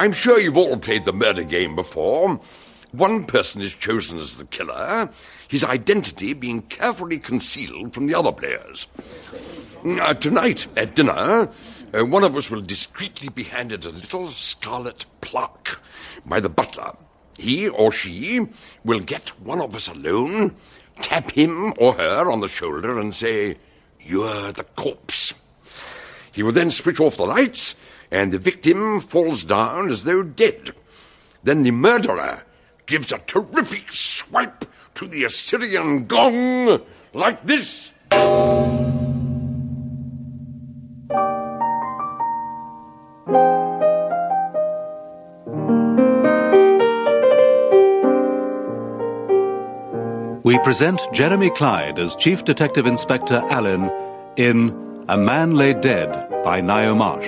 I'm sure you've all played the murder game before. One person is chosen as the killer, his identity being carefully concealed from the other players. Tonight, at dinner, one of us will discreetly be handed a little scarlet plaque by the butler. He or she will get one of us alone, tap him or her on the shoulder and say, "You're the corpse." He will then switch off the lights, and the victim falls down as though dead. Then the murderer gives a terrific swipe to the Assyrian gong, like this. We present Jeremy Clyde as Chief Detective Inspector Allen in A Man Lay Dead by Ngaio Marsh.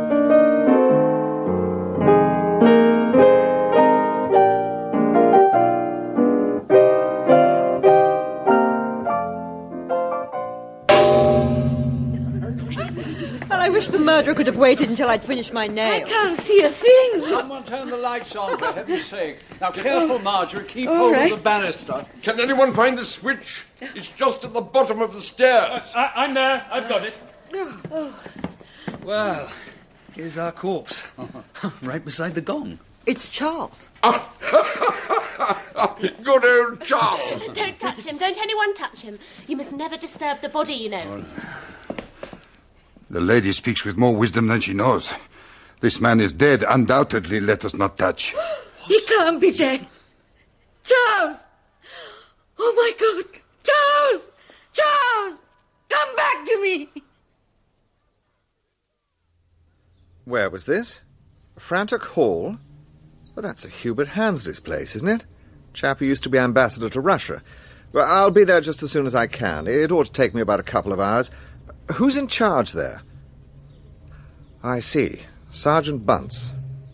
I wish the murderer could have waited until I'd finished my nails. I can't see a thing. Someone turn the lights on, for heaven's sake. Now, careful, Marjorie. Keep hold of the banister. Can anyone find the switch? It's just at the bottom of the stairs. I'm there. I've got it. Well, here's our corpse. Right beside the gong. It's Charles. Good old Charles. Don't touch him. Don't anyone touch him. You must never disturb the body, you know. The lady speaks with more wisdom than she knows. This man is dead. Undoubtedly, let us not touch. He can't be dead. Charles! Oh, my God! Charles! Charles! Come back to me! Where was this? Frantic Hall? Well, that's Hubert Hansley's place, isn't it? Chap who used to be ambassador to Russia. Well, I'll be there just as soon as I can. It ought to take me about a couple of hours. Who's in charge there? I see. Sergeant Bunce.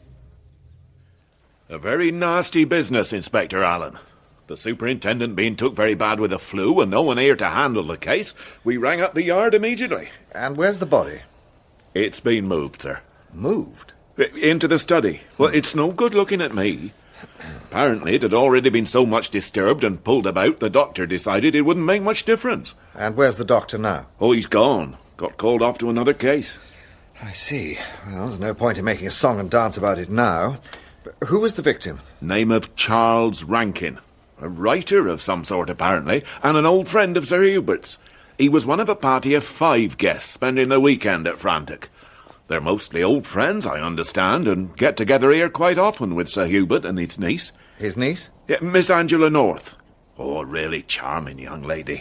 A very nasty business, Inspector Allen. The superintendent being took very bad with the flu and no one here to handle the case, we rang up the yard immediately. And where's the body? It's been moved, sir. Moved? Into the study. Well, it's no good looking at me. Apparently it had already been so much disturbed and pulled about, the doctor decided it wouldn't make much difference. And where's the doctor now? Oh, he's gone. Got called off to another case. I see. Well, there's no point in making a song and dance about it now. But who was the victim? Name of Charles Rankin. A writer of some sort, apparently, and an old friend of Sir Hubert's. He was one of a party of 5 guests spending the weekend at Frantic. They're mostly old friends, I understand, and get together here quite often with Sir Hubert and his niece. His niece? Yeah, Miss Angela North. Oh, a really charming young lady.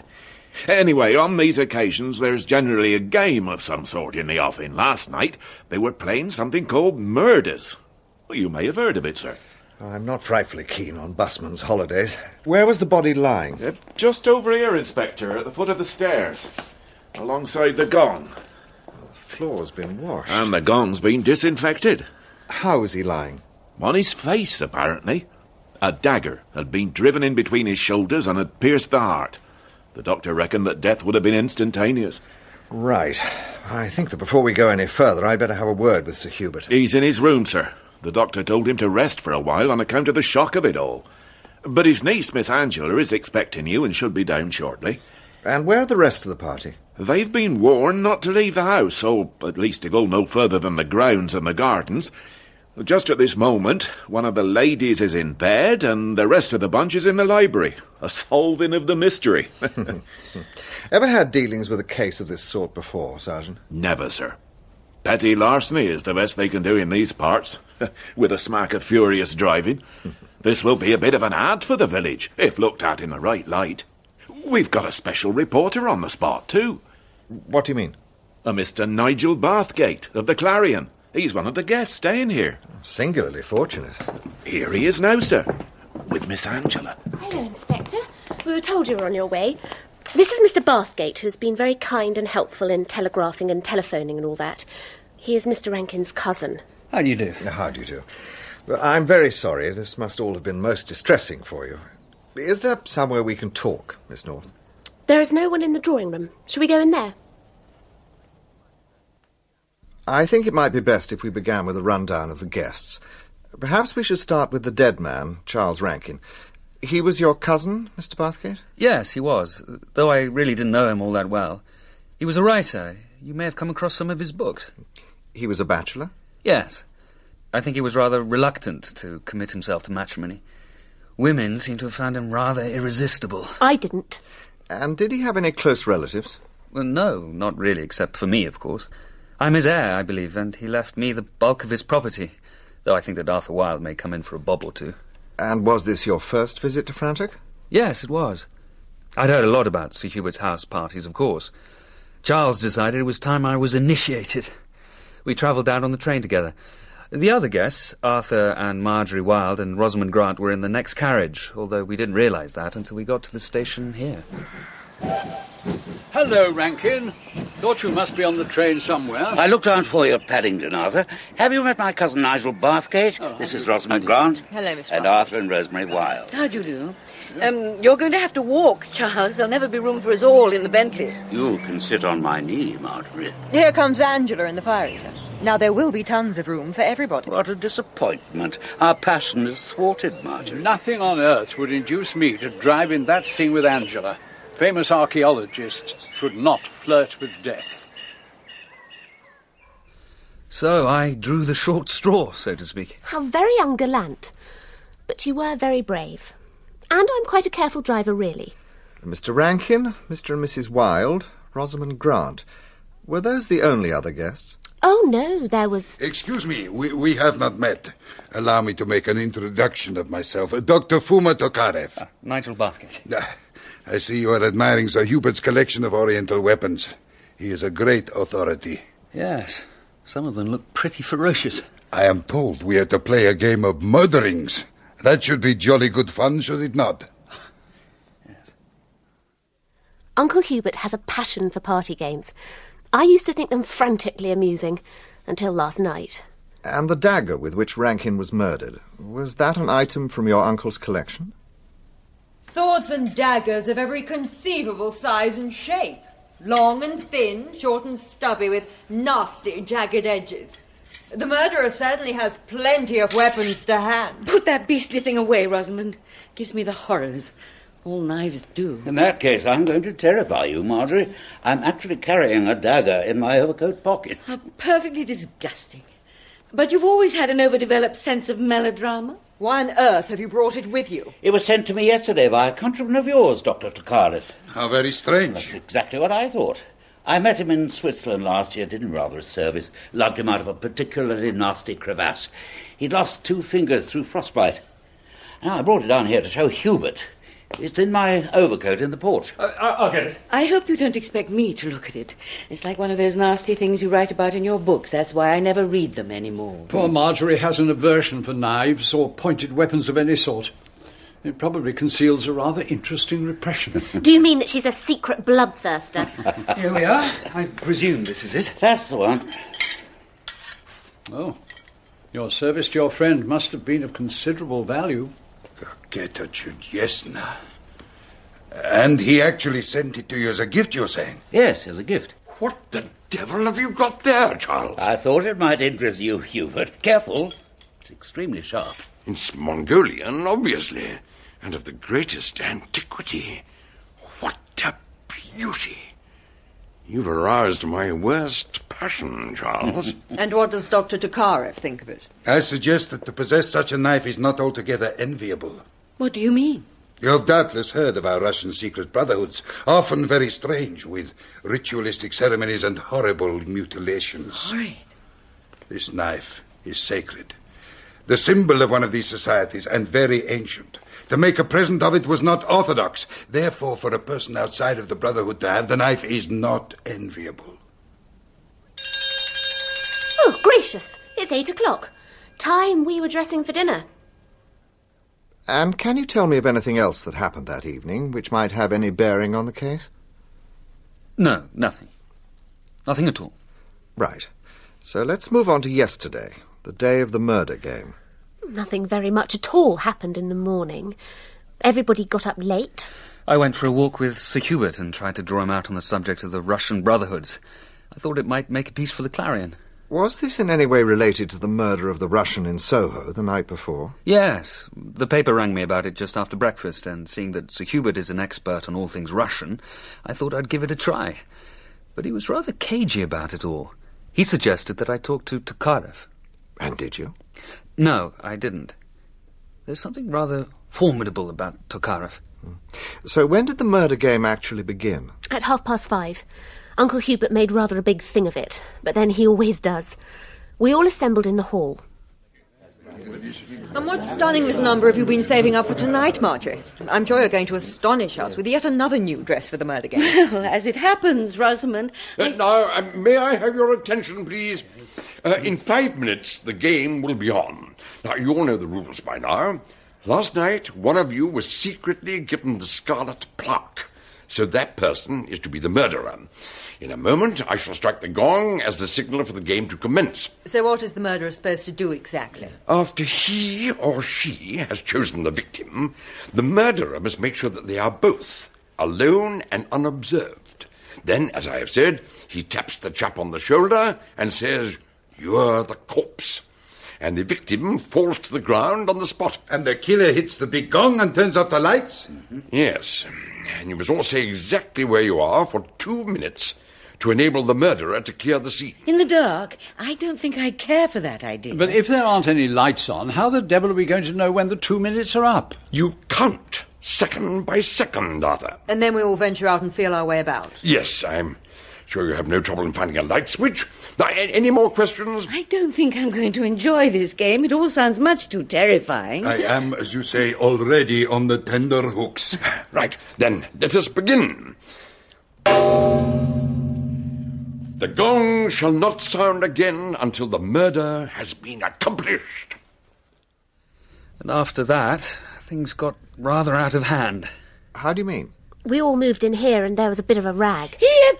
Anyway, on these occasions, there's generally a game of some sort in the offing. Last night, they were playing something called Murders. Well, you may have heard of it, sir. I'm not frightfully keen on busman's holidays. Where was the body lying? Just over here, Inspector, at the foot of the stairs, alongside the gong. The floor's been washed. And the gong's been disinfected. How is he lying? On his face, apparently. A dagger had been driven in between his shoulders and had pierced the heart. The doctor reckoned that death would have been instantaneous. Right. I think that before we go any further, I'd better have a word with Sir Hubert. He's in his room, sir. The doctor told him to rest for a while on account of the shock of it all. But his niece, Miss Angela, is expecting you and should be down shortly. And where are the rest of the party? They've been warned not to leave the house, or at least to go no further than the grounds and the gardens. Just at this moment, one of the ladies is in bed, and the rest of the bunch is in the library. A solving of the mystery. Ever had dealings with a case of this sort before, Sergeant? Never, sir. Petty larceny is the best they can do in these parts, with a smack of furious driving. This will be a bit of an ad for the village, if looked at in the right light. We've got a special reporter on the spot, too. What do you mean? A Mr. Nigel Bathgate of the Clarion. He's one of the guests staying here. Singularly fortunate. Here he is now, sir, with Miss Angela. Hello, Inspector. We were told you were on your way. This is Mr. Bathgate, who has been very kind and helpful in telegraphing and telephoning and all that. He is Mr. Rankin's cousin. How do you do? How do you do? Well, I'm very sorry. This must all have been most distressing for you. Is there somewhere we can talk, Miss North? There is no one in the drawing room. Shall we go in there? I think it might be best if we began with a rundown of the guests. Perhaps we should start with the dead man, Charles Rankin. He was your cousin, Mr. Bathgate? Yes, he was, though I really didn't know him all that well. He was a writer. You may have come across some of his books. He was a bachelor? Yes. I think he was rather reluctant to commit himself to matrimony. Women seem to have found him rather irresistible. I didn't. And did he have any close relatives? Well, no, not really, except for me, of course. I'm his heir, I believe, and he left me the bulk of his property, though I think that Arthur Wilde may come in for a bob or two. And was this your first visit to Frantic? Yes, it was. I'd heard a lot about Sir Hubert's house parties, of course. Charles decided it was time I was initiated. We travelled down on the train together. The other guests, Arthur and Marjorie Wilde and Rosamond Grant, were in the next carriage, although we didn't realise that until we got to the station here. Hello, Rankin. Thought you must be on the train somewhere. I looked out for you at Paddington, Arthur. Have you met my cousin Nigel Bathgate? This is Rosamond Grant. Hello, Miss And Grant. Arthur and Rosemary Wilde. How do you do? You're going to have to walk, Charles. There'll never be room for us all in the Bentley. You can sit on my knee, Marjorie. Here comes Angela in the fire eater. Now, there will be tons of room for everybody. What a disappointment. Our passion is thwarted, Marjorie. Nothing on earth would induce me to drive in that scene with Angela. Famous archaeologists should not flirt with death. So I drew the short straw, so to speak. How very ungallant. But you were very brave. And I'm quite a careful driver, really. Mr. Rankin, Mr. and Mrs. Wilde, Rosamond Grant. Were those the only other guests? Oh, no, there was... Excuse me, we have not met. Allow me to make an introduction of myself. Dr. Fuma Tokarev. Nigel Bathgate. I see you are admiring Sir Hubert's collection of Oriental weapons. He is a great authority. Yes, some of them look pretty ferocious. I am told we are to play a game of murderings. That should be jolly good fun, should it not? Yes. Uncle Hubert has a passion for party games. I used to think them frantically amusing, until last night. And the dagger with which Rankin was murdered, was that an item from your uncle's collection? Swords and daggers of every conceivable size and shape. Long and thin, short and stubby, with nasty, jagged edges. The murderer certainly has plenty of weapons to hand. Put that beastly thing away, Rosamond. Gives me the horrors. All knives do. In that case, I'm going to terrify you, Marjorie. I'm actually carrying a dagger in my overcoat pocket. How perfectly disgusting. But you've always had an overdeveloped sense of melodrama. Why on earth have you brought it with you? It was sent to me yesterday by a countryman of yours, Dr. Tokarev. How very strange. That's exactly what I thought. I met him in Switzerland last year, did him rather a service, lugged him out of a particularly nasty crevasse. He'd lost 2 fingers through frostbite. Now, I brought it down here to show Hubert. It's in my overcoat in the porch. I'll get it. I hope you don't expect me to look at it. It's like one of those nasty things you write about in your books. That's why I never read them anymore. Poor Marjorie has an aversion for knives or pointed weapons of any sort. It probably conceals a rather interesting repression. Do you mean that she's a secret bloodthirster? Here we are. I presume this is it. That's the one. Oh, your service to your friend must have been of considerable value. Kaketa Chudjesna. And he actually sent it to you as a gift, you're saying? Yes, as a gift. What the devil have you got there, Charles? I thought it might interest you, Hubert. Careful. It's extremely sharp. It's Mongolian, obviously, and of the greatest antiquity. What a beauty! You've aroused my worst passion, Charles. And what does Dr. Tokarev think of it? I suggest that to possess such a knife is not altogether enviable. What do you mean? You have doubtless heard of our Russian secret brotherhoods, often very strange, with ritualistic ceremonies and horrible mutilations. Horrid. This knife is sacred. The symbol of one of these societies, and very ancient. To make a present of it was not orthodox. Therefore, for a person outside of the Brotherhood to have the knife is not enviable. Oh, gracious. It's 8 o'clock. Time we were dressing for dinner. And can you tell me of anything else that happened that evening which might have any bearing on the case? No, nothing. Nothing at all. Right. So let's move on to yesterday, the day of the murder game. Nothing very much at all happened in the morning. Everybody got up late. I went for a walk with Sir Hubert and tried to draw him out on the subject of the Russian Brotherhoods. I thought it might make a piece for the Clarion. Was this in any way related to the murder of the Russian in Soho the night before? Yes. The paper rang me about it just after breakfast, and seeing that Sir Hubert is an expert on all things Russian, I thought I'd give it a try. But he was rather cagey about it all. He suggested that I talk to Tokarev. And did you? No, I didn't. There's something rather formidable about Tokarev. So when did the murder game actually begin? At 5:30. Uncle Hubert made rather a big thing of it, but then he always does. We all assembled in the hall. And what stunning little number have you been saving up for tonight, Marjorie? I'm sure you're going to astonish us with yet another new dress for the murder game. Well, as it happens, Rosamond... Now, may I have your attention, please? In 5 minutes, the game will be on. Now, you all know the rules by now. Last night, one of you was secretly given the scarlet plaque, so that person is to be the murderer. In a moment, I shall strike the gong as the signal for the game to commence. So what is the murderer supposed to do exactly? After he or she has chosen the victim, the murderer must make sure that they are both alone and unobserved. Then, as I have said, he taps the chap on the shoulder and says, "You're the corpse." And the victim falls to the ground on the spot. And the killer hits the big gong and turns off the lights? Mm-hmm. Yes. And you must all say exactly where you are for 2 minutes to enable the murderer to clear the scene. In the dark? I don't think I care for that idea. But if there aren't any lights on, how the devil are we going to know when the 2 minutes are up? You count second by second, Arthur. And then we all venture out and feel our way about. Yes, I'm sure you have no trouble in finding a light switch. Now, any more questions? I don't think I'm going to enjoy this game. It all sounds much too terrifying. I am, as you say, already on the tender hooks. Right, then, let us begin. The gong shall not sound again until the murder has been accomplished. And after that, things got rather out of hand. How do you mean? We all moved in here and there was a bit of a rag. Yippee!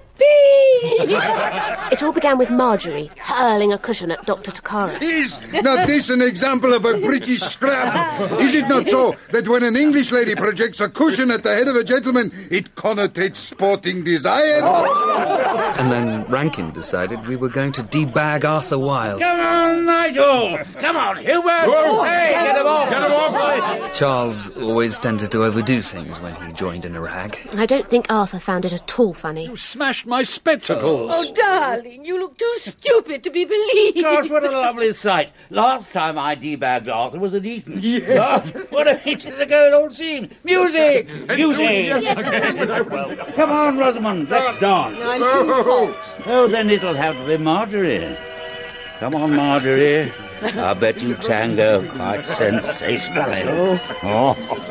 It all began with Marjorie hurling a cushion at Dr. Tokarev. Is not this an example of a British scrap? Is it not so that when an English lady projects a cushion at the head of a gentleman, it connotates sporting desire? And then Rankin decided we were going to debag Arthur Wilde. Come on, Nigel! Come on, Hubert! Whoa. Hey, get him off! Get him off! Charles always tended to overdo things when he joined in a rag. I don't think Arthur found it at all funny. You smashed my spectacles. Oh, darling, you look too stupid to be believed. Gosh, what a lovely sight. Last time I debagged Arthur was at Eton. Yeah. What a ages ago it all seemed. Music! Music! Well, come on, Rosamond, let's dance. I'm too hot. Oh, then it'll have to be Marjorie. Come on, Marjorie. I bet you tango quite sensationally. Oh.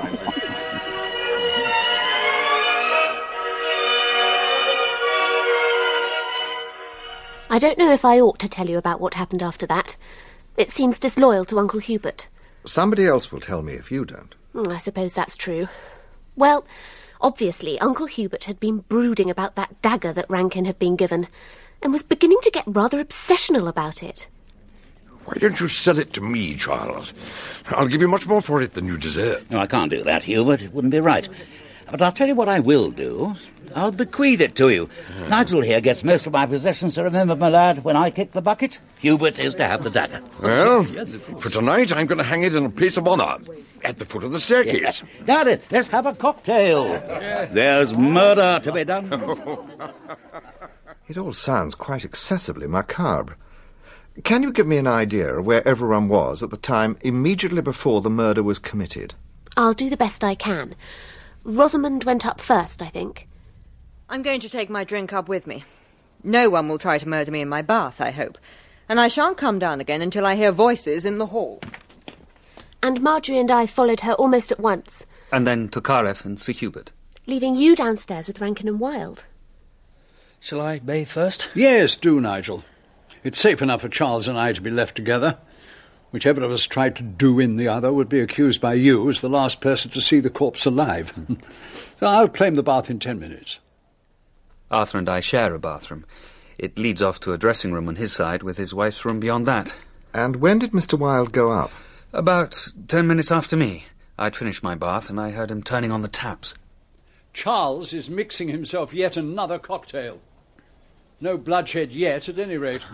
I don't know if I ought to tell you about what happened after that. It seems disloyal to Uncle Hubert. Somebody else will tell me if you don't. I suppose that's true. Well, obviously, Uncle Hubert had been brooding about that dagger that Rankin had been given, and was beginning to get rather obsessional about it. Why don't you sell it to me, Charles? I'll give you much more for it than you deserve. No, I can't do that, Hubert. It wouldn't be right. But I'll tell you what I will do. I'll bequeath it to you. Nigel here gets most of my possessions, so remember, my lad, when I kick the bucket, Hubert is to have the dagger. Well, for tonight, I'm going to hang it in a place of honour, at the foot of the staircase. Now then, let's have a cocktail. There's murder to be done. It all sounds quite excessively macabre. Can you give me an idea of where everyone was at the time immediately before the murder was committed? I'll do the best I can. Rosamond went up first, I think. I'm going to take my drink up with me. No one will try to murder me in my bath, I hope. And I shan't come down again until I hear voices in the hall. And Marjorie and I followed her almost at once. And then Tokarev and Sir Hubert. Leaving you downstairs with Rankin and Wilde. Shall I bathe first? Yes, do, Nigel. It's safe enough for Charles and I to be left together. Whichever of us tried to do in the other would be accused by you as the last person to see the corpse alive. So I'll claim the bath in 10 minutes. Arthur and I share a bathroom. It leads off to a dressing room on his side, with his wife's room beyond that. And when did Mr. Wilde go up? About 10 minutes after me. I'd finished my bath, and I heard him turning on the taps. Charles is mixing himself yet another cocktail. No bloodshed yet, at any rate.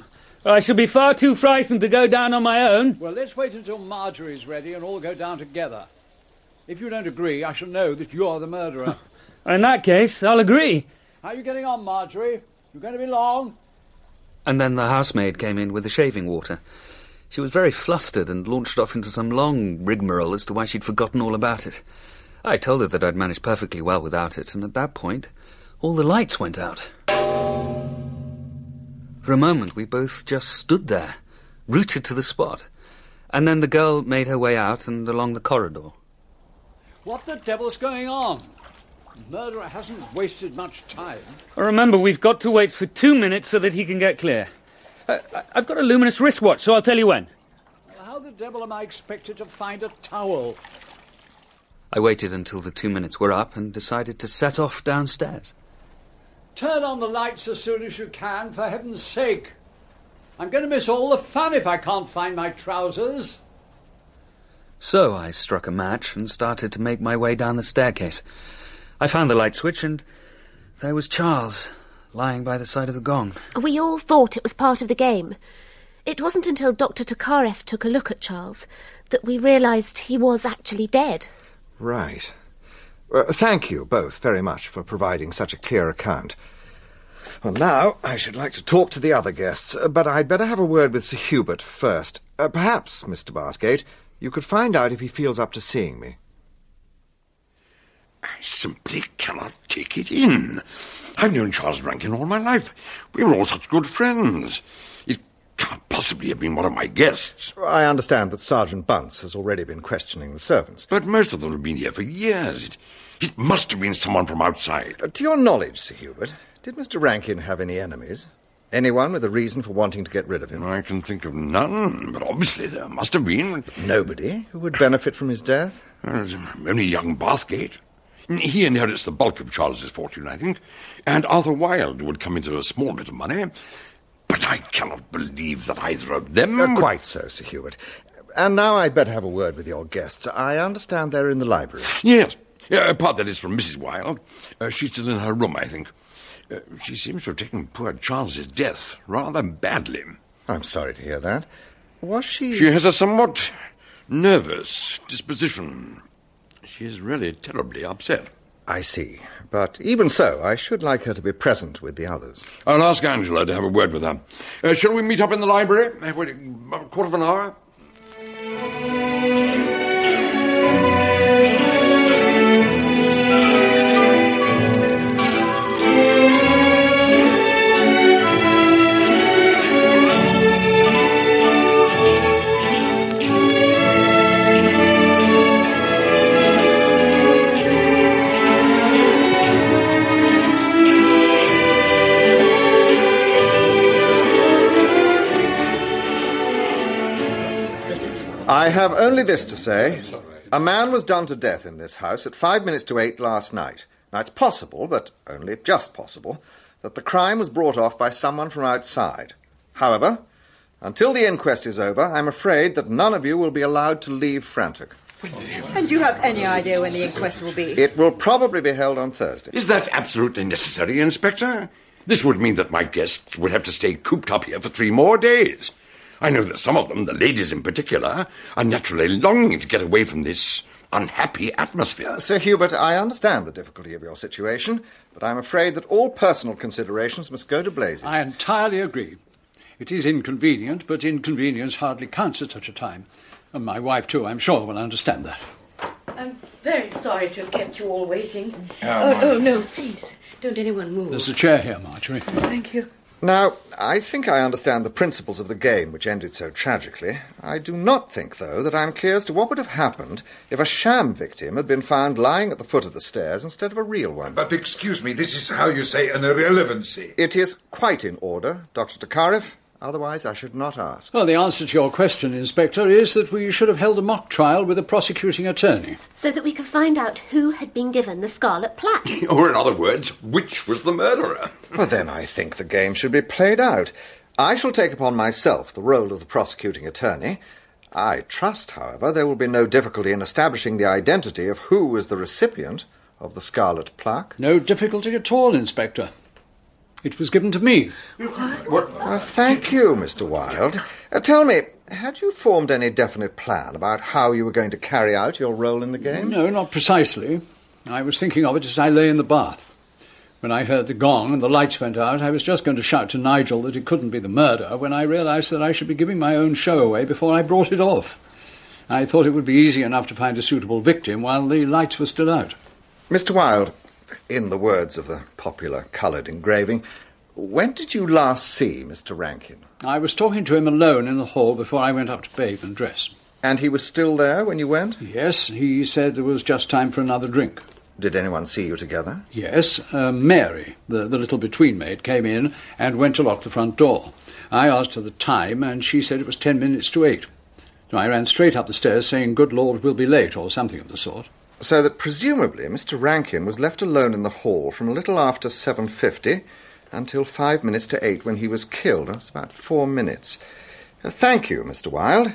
I shall be far too frightened to go down on my own. Well, let's wait until Marjorie's ready and all go down together. If you don't agree, I shall know that you're the murderer. In that case, I'll agree. How are you getting on, Marjorie? You going to be long? And then the housemaid came in with the shaving water. She was very flustered and launched off into some long rigmarole as to why she'd forgotten all about it. I told her that I'd managed perfectly well without it, and at that point, all the lights went out. For a moment, we both just stood there, rooted to the spot. And then the girl made her way out and along the corridor. What the devil's going on? The murderer hasn't wasted much time. Remember, we've got to wait for 2 minutes so that he can get clear. I've got a luminous wristwatch, so I'll tell you when. Well, how the devil am I expected to find a towel? I waited until the 2 minutes were up and decided to set off downstairs. Turn on the lights as soon as you can, for heaven's sake. I'm going to miss all the fun if I can't find my trousers. So I struck a match and started to make my way down the staircase. I found the light switch and there was Charles, lying by the side of the gong. We all thought it was part of the game. It wasn't until Dr. Tokarev took a look at Charles that we realised he was actually dead. Right. Thank you both very much for providing such a clear account. Well, now I should like to talk to the other guests, but I'd better have a word with Sir Hubert first. Perhaps, Mr. Bathgate, you could find out if he feels up to seeing me. I simply cannot take it in. I've known Charles Rankin all my life. We were all such good friends. It can't possibly have been one of my guests. I understand that Sergeant Bunce has already been questioning the servants. But most of them have been here for years. It must have been someone from outside. To your knowledge, Sir Hubert, did Mr. Rankin have any enemies? Anyone with a reason for wanting to get rid of him? I can think of none, but obviously there must have been. Nobody who would benefit from his death? Only young Bathgate. He inherits the bulk of Charles's fortune, I think, and Arthur Wilde would come into a small bit of money. But I cannot believe that either of them... Quite so, Sir Hubert. And now I'd better have a word with your guests. I understand they're in the library. Yes. Part that is from Mrs. Wilde. She's still in her room, I think. She seems to have taken poor Charles's death rather badly. I'm sorry to hear that. Was she... She has a somewhat nervous disposition. She is really terribly upset. I see. But even so, I should like her to be present with the others. I'll ask Angela to have a word with her. Shall we meet up in the library? I've waited about a quarter of an hour. I have only this to say. A man was done to death in this house at 5 minutes to 8 last night. Now, it's possible, but only just possible, that the crime was brought off by someone from outside. However, until the inquest is over, I'm afraid that none of you will be allowed to leave Frantic. And do you have any idea when the inquest will be? It will probably be held on Thursday. Is that absolutely necessary, Inspector? This would mean that my guests would have to stay cooped up here for 3 more days. I know that some of them, the ladies in particular, are naturally longing to get away from this unhappy atmosphere. Sir Hubert, I understand the difficulty of your situation, but I'm afraid that all personal considerations must go to blazes. I entirely agree. It is inconvenient, but inconvenience hardly counts at such a time. And my wife, too, I'm sure, will understand that. I'm very sorry to have kept you all waiting. Oh, no, please, don't anyone move. There's a chair here, Marjorie. Thank you. Now, I think I understand the principles of the game which ended so tragically. I do not think, though, that I'm clear as to what would have happened if a sham victim had been found lying at the foot of the stairs instead of a real one. But excuse me, this is how you say an irrelevancy. It is quite in order, Dr. Tokarev. Otherwise, I should not ask. Well, the answer to your question, Inspector, is that we should have held a mock trial with a prosecuting attorney. So that we could find out who had been given the scarlet plaque. Or, in other words, which was the murderer. Well, then I think the game should be played out. I shall take upon myself the role of the prosecuting attorney. I trust, however, there will be no difficulty in establishing the identity of who was the recipient of the scarlet plaque. No difficulty at all, Inspector. It was given to me. Thank you, Mr. Wilde. Tell me, had you formed any definite plan about how you were going to carry out your role in the game? No, not precisely. I was thinking of it as I lay in the bath. When I heard the gong and the lights went out, I was just going to shout to Nigel that it couldn't be the murder when I realised that I should be giving my own show away before I brought it off. I thought it would be easy enough to find a suitable victim while the lights were still out. Mr. Wilde, in the words of the popular coloured engraving, when did you last see Mr. Rankin? I was talking to him alone in the hall before I went up to bathe and dress. And he was still there when you went? Yes, he said there was just time for another drink. Did anyone see you together? Yes, Mary, the little between-maid, came in and went to lock the front door. I asked her the time, and she said it was 10 minutes to 8. So I ran straight up the stairs saying, "Good Lord, we'll be late," or something of the sort. So that presumably Mr. Rankin was left alone in the hall from a little after 7:50 until 5 minutes to 8 when he was killed. That's about 4 minutes. Thank you, Mr. Wilde.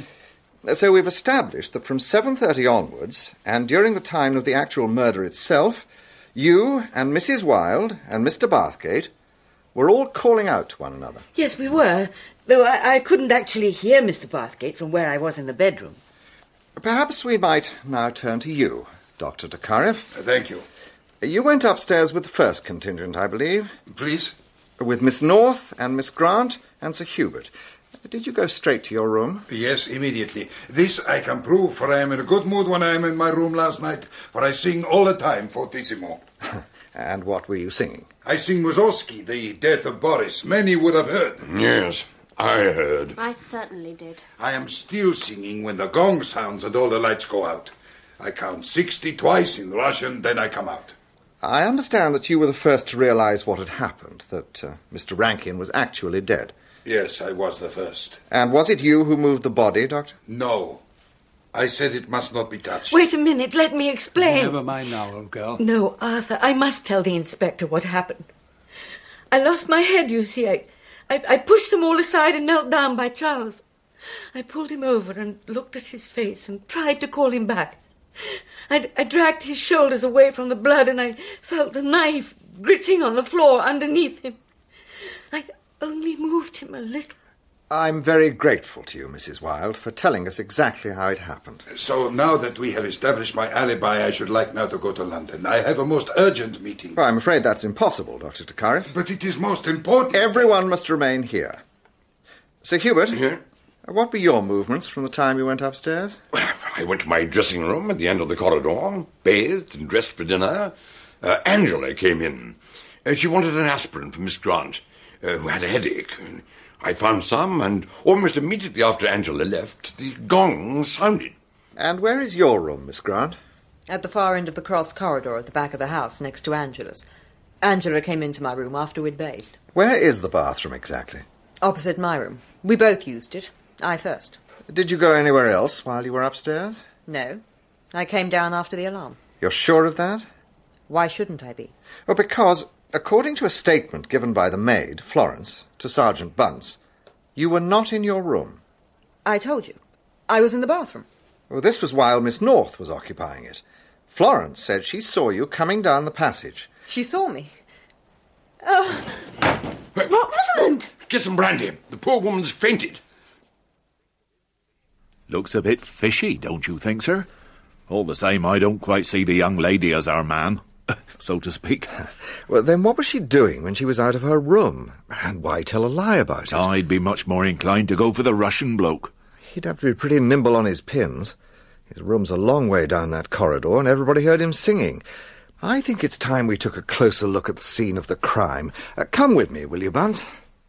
So we've established that from 7:30 onwards, and during the time of the actual murder itself, you and Mrs. Wilde and Mr. Bathgate were all calling out to one another. Yes, we were, though I couldn't actually hear Mr. Bathgate from where I was in the bedroom. Perhaps we might now turn to you, Dr. Tokarev. Thank you. You went upstairs with the first contingent, I believe. Please? With Miss North and Miss Grant and Sir Hubert. Did you go straight to your room? Yes, immediately. This I can prove, for I am in a good mood when I am in my room last night, for I sing all the time fortissimo. And what were you singing? I sing Mussorgsky, The Death of Boris. Many would have heard. Yes, I heard. I certainly did. I am still singing when the gong sounds and all the lights go out. I count 60 twice in Russian, then I come out. I understand that you were the first to realise what had happened, that Mr. Rankin was actually dead. Yes, I was the first. And was it you who moved the body, Doctor? No. I said it must not be touched. Wait a minute, let me explain. Never mind now, old girl. No, Arthur, I must tell the inspector what happened. I lost my head, you see. I pushed them all aside and knelt down by Charles. I pulled him over and looked at his face and tried to call him back. I dragged his shoulders away from the blood and I felt the knife gritting on the floor underneath him. I only moved him a little. I'm very grateful to you, Mrs. Wilde, for telling us exactly how it happened. So now that we have established my alibi, I should like now to go to London. I have a most urgent meeting. Well, I'm afraid that's impossible, Dr. Tokarev. But it is most important. Everyone must remain here. Sir Hubert, Here? What were your movements from the time you went upstairs? I went to my dressing room at the end of the corridor, bathed and dressed for dinner. Angela came in. She wanted an aspirin for Miss Grant, who had a headache. I found some, and almost immediately after Angela left, the gong sounded. And where is your room, Miss Grant? At the far end of the cross corridor at the back of the house, next to Angela's. Angela came into my room after we'd bathed. Where is the bathroom exactly? Opposite my room. We both used it. I first. Did you go anywhere else while you were upstairs? No. I came down after the alarm. You're sure of that? Why shouldn't I be? Well, because, according to a statement given by the maid, Florence, to Sergeant Bunce, you were not in your room. I told you. I was in the bathroom. Well, this was while Miss North was occupying it. Florence said she saw you coming down the passage. She saw me. Oh, Rosamond! Get some brandy. The poor woman's fainted. Looks a bit fishy, don't you think, sir? All the same, I don't quite see the young lady as our man, so to speak. Well, then what was she doing when she was out of her room? And why tell a lie about it? I'd be much more inclined to go for the Russian bloke. He'd have to be pretty nimble on his pins. His room's a long way down that corridor, and everybody heard him singing. I think it's time we took a closer look at the scene of the crime. Come with me, will you, Bunce?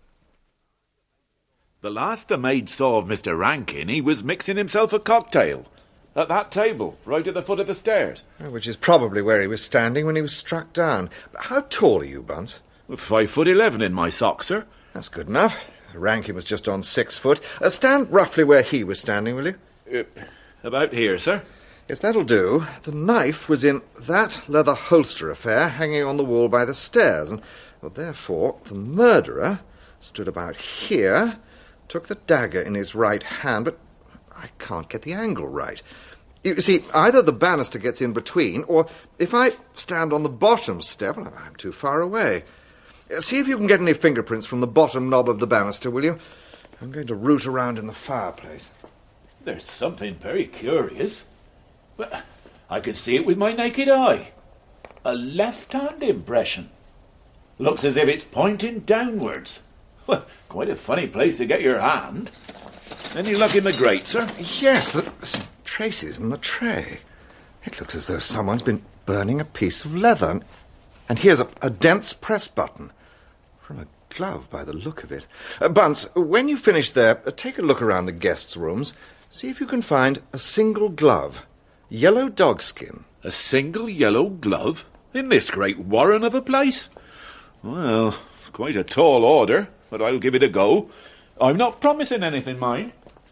The last the maid saw of Mr. Rankin, he was mixing himself a cocktail. At that table, right at the foot of the stairs. Which is probably where he was standing when he was struck down. How tall are you, Bunce? 5'11" in my socks, sir. That's good enough. Rankin was just on 6 foot. Stand roughly where he was standing, will you? About here, sir. Yes, that'll do. The knife was in that leather holster affair hanging on the wall by the stairs, and therefore the murderer stood about here, took the dagger in his right hand, but I can't get the angle right. You see, either the banister gets in between, or if I stand on the bottom step, I'm too far away. See if you can get any fingerprints from the bottom knob of the banister, will you? I'm going to root around in the fireplace. There's something very curious. Well, I can see it with my naked eye. A left-hand impression. Looks as if it's pointing downwards. Well, quite a funny place to get your hand. Any luck in the grate, sir? Yes, there's some traces in the tray. It looks as though someone's been burning a piece of leather. And here's a dense press button. From a glove, by the look of it. Bunce, when you finish there, take a look around the guests' rooms. See if you can find a single glove. Yellow dogskin. A single yellow glove? In this great warren of a place? Well, it's quite a tall order, but I'll give it a go. I'm not promising anything, mind.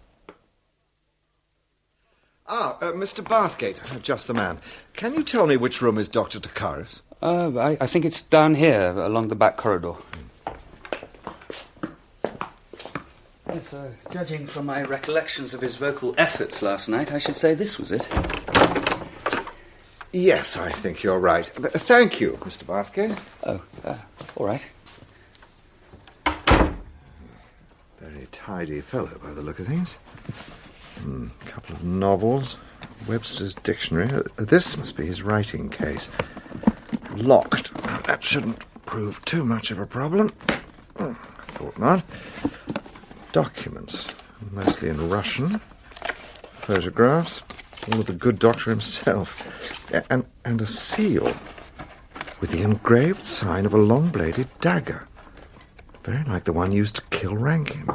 Mr. Bathgate, just the man. Can you tell me which room is Dr. Tokarev's? I think it's down here, along the back corridor. Yes, judging from my recollections of his vocal efforts last night, I should say this was it. Yes, I think you're right. Thank you, Mr. Bathgate. Oh, all right. Very tidy fellow, by the look of things. A couple of novels, Webster's Dictionary. This must be his writing case. Locked. That shouldn't prove too much of a problem. I thought not. Documents, mostly in Russian. Photographs, all of the good doctor himself. And a seal with the engraved sign of a long-bladed dagger. Very like the one used to kill Rankin.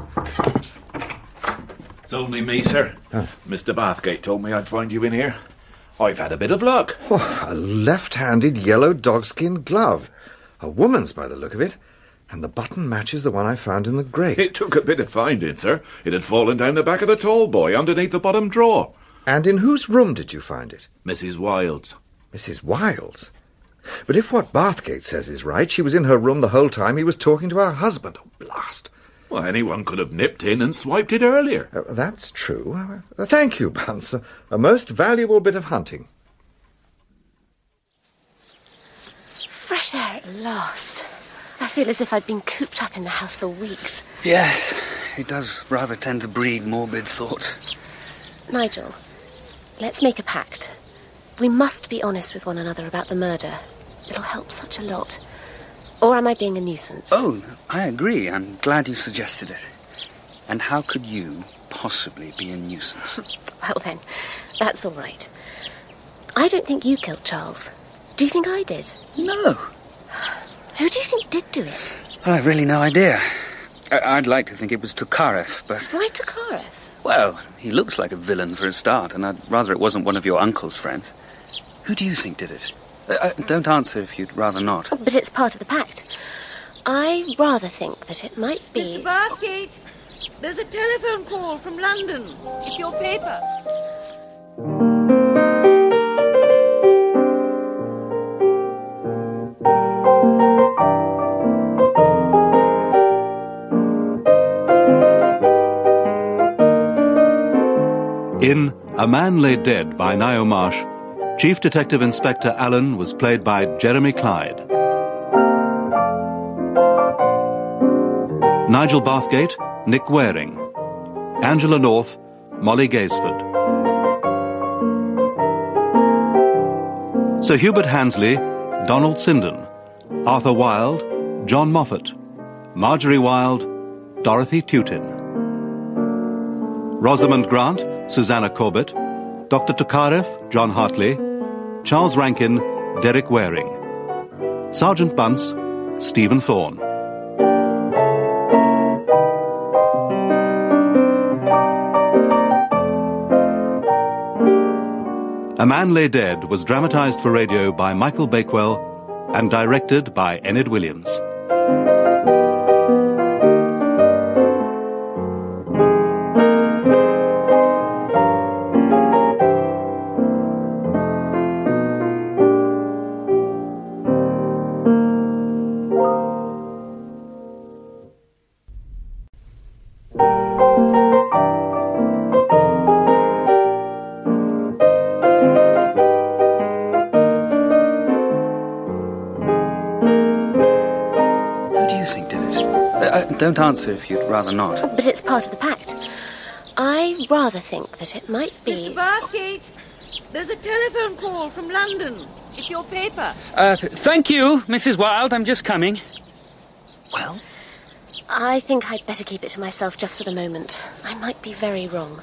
It's only me, sir. Mr. Bathgate told me I'd find you in here. I've had a bit of luck. Oh, a left-handed yellow dogskin glove. A woman's by the look of it. And the button matches the one I found in the grate. It took a bit of finding, sir. It had fallen down the back of the tall boy underneath the bottom drawer. And in whose room did you find it? Mrs. Wilde's. Mrs. Wilde's? But if what Bathgate says is right, she was in her room the whole time he was talking to her husband. Oh, blast. Well, anyone could have nipped in and swiped it earlier. That's true. Thank you, Bunce. A most valuable bit of hunting. Fresh air at last. I feel as if I'd been cooped up in the house for weeks. Yes, it does rather tend to breed morbid thoughts. Nigel, let's make a pact. We must be honest with one another about the murder. It'll help such a lot. Or am I being a nuisance? Oh, I agree. I'm glad you suggested it. And how could you possibly be a nuisance? Well then, that's all right. I don't think you killed Charles. Do you think I did? No. Who do you think did do it? Well, I've really no idea. I'd like to think it was Tokarev, but... Why Tokarev? Well, he looks like a villain for a start, and I'd rather it wasn't one of your uncle's friends. Who do you think did it? Don't answer if you'd rather not. Oh, but it's part of the pact. I rather think that it might be... Mr. Bathgate, there's a telephone call from London. It's your paper. In A Man Lay Dead by Niall Marsh, Chief Detective Inspector Allen was played by Jeremy Clyde. Nigel Bathgate, Nick Waring. Angela North, Molly Gaisford. Sir Hubert Hansley, Donald Sinden. Arthur Wilde, John Moffat. Marjorie Wilde, Dorothy Tutin. Rosamond Grant, Susanna Corbett. Dr. Tokarev, John Hartley. Charles Rankin, Derek Waring. Sergeant Bunce, Stephen Thorne. A Man Lay Dead was dramatised for radio by Michael Bakewell and directed by Enid Williams. don't answer if you'd rather not. But it's part of the pact. I rather think that it might be... Mr. Bathgate, there's a telephone call from London. It's your paper. Thank you, Mrs. Wilde. I'm just coming. Well? I think I'd better keep it to myself just for the moment. I might be very wrong.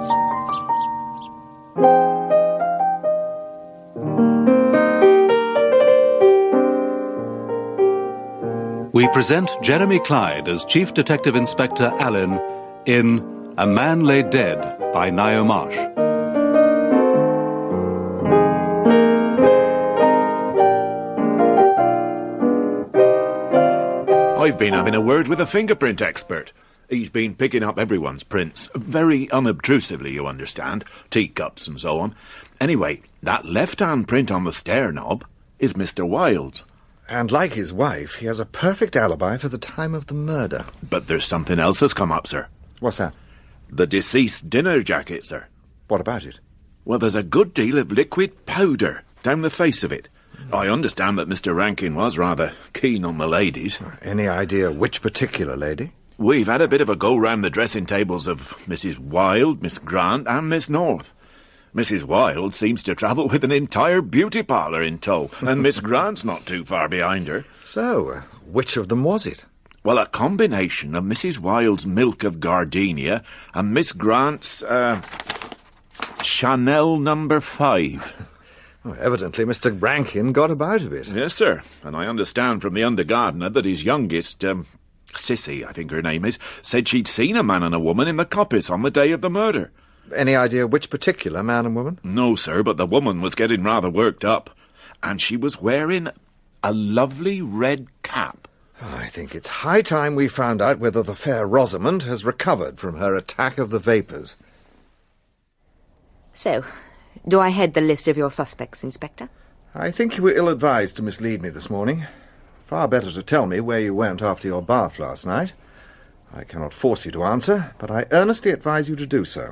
We present Jeremy Clyde as Chief Detective Inspector Allen in A Man Lay Dead by Ngaio Marsh. I've been having a word with a fingerprint expert. He's been picking up everyone's prints, very unobtrusively, you understand, teacups and so on. Anyway, that left-hand print on the stair knob is Mr. Wilde's. And like his wife, he has a perfect alibi for the time of the murder. But there's something else that's come up, sir. What's that? The deceased dinner jacket, sir. What about it? Well, there's a good deal of liquid powder down the face of it. I understand that Mr. Rankin was rather keen on the ladies. Any idea which particular lady? We've had a bit of a go round the dressing tables of Mrs. Wilde, Miss Grant and Miss North. Mrs. Wilde seems to travel with an entire beauty parlour in tow, and Miss Grant's not too far behind her. So, which of them was it? Well, a combination of Mrs. Wilde's milk of gardenia and Miss Grant's, Chanel No. 5. Well, evidently Mr. Rankin got about a bit. Yes, sir. And I understand from the undergardener that his youngest, Sissy, I think her name is, said she'd seen a man and a woman in the coppice on the day of the murder. Any idea which particular man and woman? No, sir, but the woman was getting rather worked up. And she was wearing a lovely red cap. I think it's high time we found out whether the fair Rosamond has recovered from her attack of the vapours. So, do I head the list of your suspects, Inspector? I think you were ill-advised to mislead me this morning. Far better to tell me where you went after your bath last night. I cannot force you to answer, but I earnestly advise you to do so.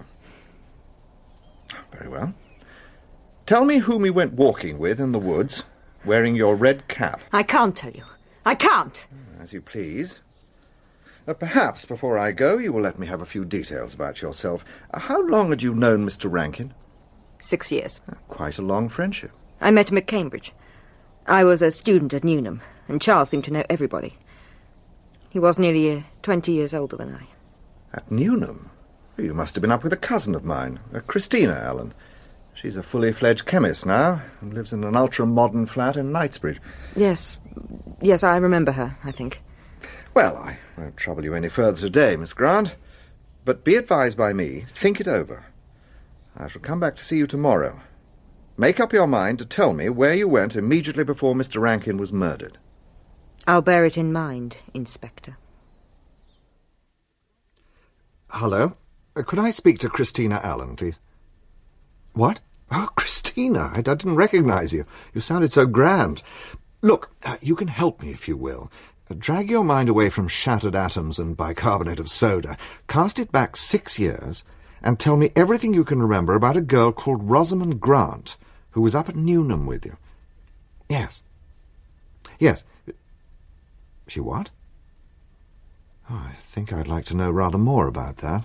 Very well. Tell me whom you went walking with in the woods, wearing your red cap. I can't tell you. I can't! As you please. Perhaps, before I go, you will let me have a few details about yourself. How long had you known Mr. Rankin? 6 years. Quite a long friendship. I met him at Cambridge. I was a student at Newnham, and Charles seemed to know everybody. He was nearly 20 years older than I. At Newnham? You must have been up with a cousin of mine, Christina Allen. She's a fully-fledged chemist now, and lives in an ultra-modern flat in Knightsbridge. Yes, I remember her, I think. Well, I won't trouble you any further today, Miss Grant. But be advised by me, think it over. I shall come back to see you tomorrow. Make up your mind to tell me where you went immediately before Mr. Rankin was murdered. I'll bear it in mind, Inspector. Hello? Could I speak to Christina Allen, please? What? Oh, Christina, I didn't recognise you. You sounded so grand. Look, you can help me if you will. Drag your mind away from shattered atoms and bicarbonate of soda. Cast it back 6 years and tell me everything you can remember about a girl called Rosamond Grant who was up at Newnham with you. Yes. Yes. She what? Oh, I think I'd like to know rather more about that.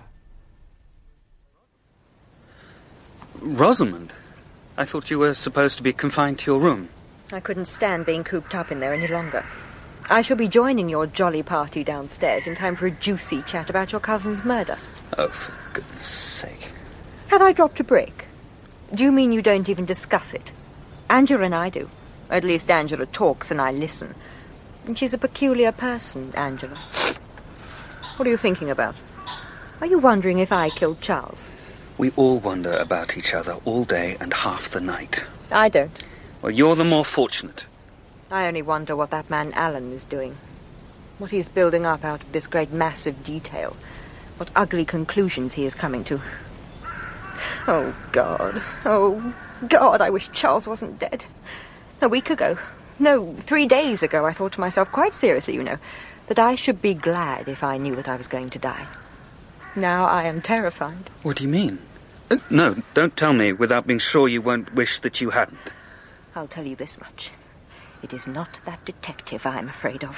Rosamond? I thought you were supposed to be confined to your room. I couldn't stand being cooped up in there any longer. I shall be joining your jolly party downstairs in time for a juicy chat about your cousin's murder. Oh, for goodness sake. Have I dropped a brick? Do you mean you don't even discuss it? Angela and I do. At least Angela talks and I listen. And she's a peculiar person, Angela. What are you thinking about? Are you wondering if I killed Charles? We all wonder about each other all day and half the night. I don't. Well, you're the more fortunate. I only wonder what that man Allen is doing. What he's building up out of this great mass of detail. What ugly conclusions he is coming to. Oh, God. Oh, God, I wish Charles wasn't dead. A week ago, no, 3 days ago, I thought to myself, quite seriously, you know, that I should be glad if I knew that I was going to die. Now I am terrified. What do you mean? No, don't tell me without being sure you won't wish that you hadn't. I'll tell you this much. It is not that detective I'm afraid of.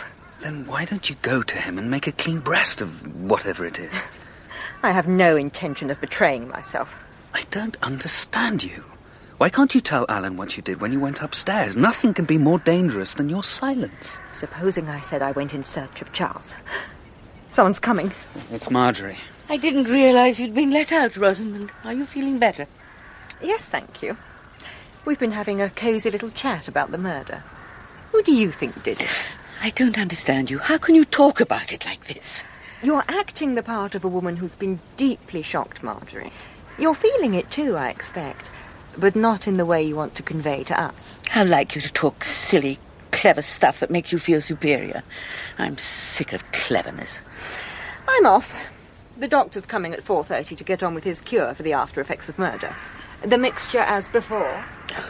Then why don't you go to him and make a clean breast of whatever it is? I have no intention of betraying myself. I don't understand you. Why can't you tell Alan what you did when you went upstairs? Nothing can be more dangerous than your silence. Supposing I said I went in search of Charles. Someone's coming. It's Marjorie. I didn't realize you'd been let out, Rosamond. Are you feeling better? Yes, thank you. We've been having a cosy little chat about the murder. Who do you think did it? I don't understand you. How can you talk about it like this? You're acting the part of a woman who's been deeply shocked, Marjorie. You're feeling it too, I expect, but not in the way you want to convey to us. How like you to talk silly, clever stuff that makes you feel superior. I'm sick of cleverness. I'm off. The doctor's coming at 4:30 to get on with his cure for the after effects of murder. The mixture as before.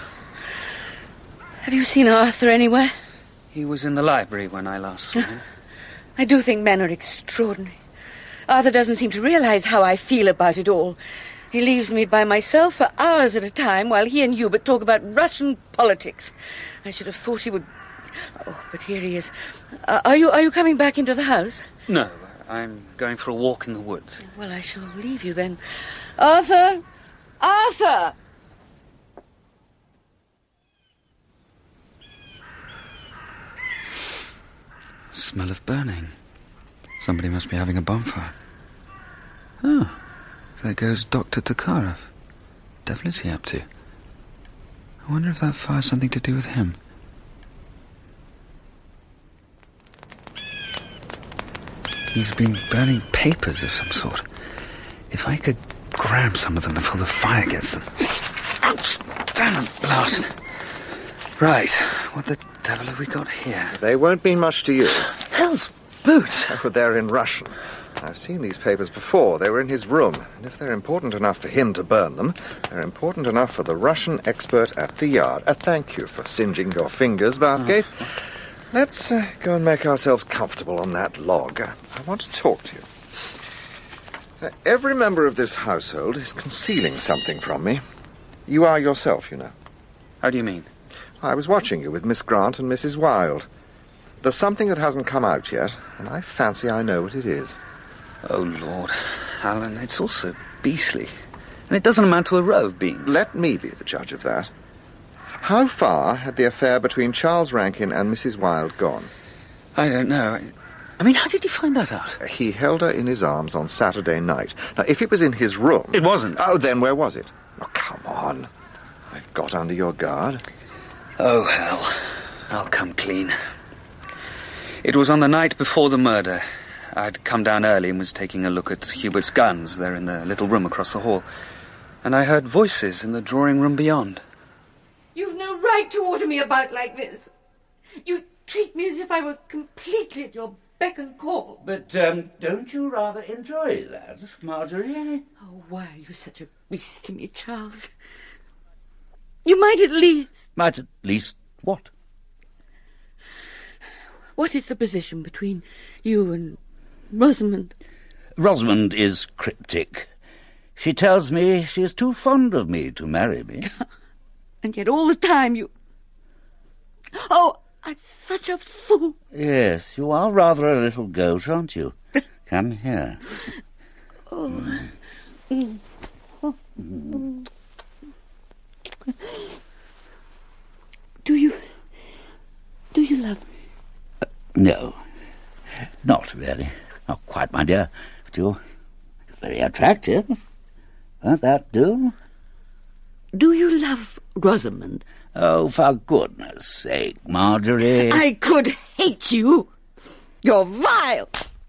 Have you seen Arthur anywhere? He was in the library when I last saw him. I do think men are extraordinary. Arthur doesn't seem to realize how I feel about it all. He leaves me by myself for hours at a time while he and Hubert talk about Russian politics. I should have thought he would... Oh, but here he is. Are you coming back into the house? No, I'm going for a walk in the woods. Well, I shall leave you then. Arthur! Arthur! Smell of burning. Somebody must be having a bonfire. Oh, there goes Dr. Tokarev. Devil is he up to? I wonder if that fire's something to do with him. He's been burning papers of some sort. If I could grab some of them before the fire gets them. Ouch! Damn blast. Right, what the devil have we got here? They won't mean much to you. Hell's boots! Oh, they're in Russian. I've seen these papers before. They were in his room. And if they're important enough for him to burn them, they're important enough for the Russian expert at the Yard. Thank you for singeing your fingers, Bathgate. Let's go and make ourselves comfortable on that log. I want to talk to you. Every member of this household is concealing something from me. You are yourself, you know. How do you mean? I was watching you with Miss Grant and Mrs. Wilde. There's something that hasn't come out yet, and I fancy I know what it is. Oh, Lord. Alan, it's all so beastly. And it doesn't amount to a row of beans. Let me be the judge of that. How far had the affair between Charles Rankin and Mrs. Wilde gone? I don't know. I mean, how did you find that out? He held her in his arms on Saturday night. Now, if it was in his room... It wasn't. Oh, then where was it? Oh, come on. I've got under your guard. Oh, hell. I'll come clean. It was on the night before the murder. I'd come down early and was taking a look at Hubert's guns. They're in the little room across the hall. And I heard voices in the drawing room beyond. You've no right to order me about like this. You treat me as if I were completely at your beck and call. But don't you rather enjoy that, Marjorie? Oh, why are you such a beast to me, Charles? You might at least... Might at least what? What is the position between you and Rosamond? Rosamond is cryptic. She tells me she is too fond of me to marry me. And yet all the time you... Oh, I'm such a fool. Yes, you are rather a little goat, aren't you? Come here. Oh. Do you love me? No, not really. Not quite, my dear. But you're very attractive. Won't that do? Do you love Rosamond? Oh, for goodness sake, Marjorie. I could hate you. You're vile.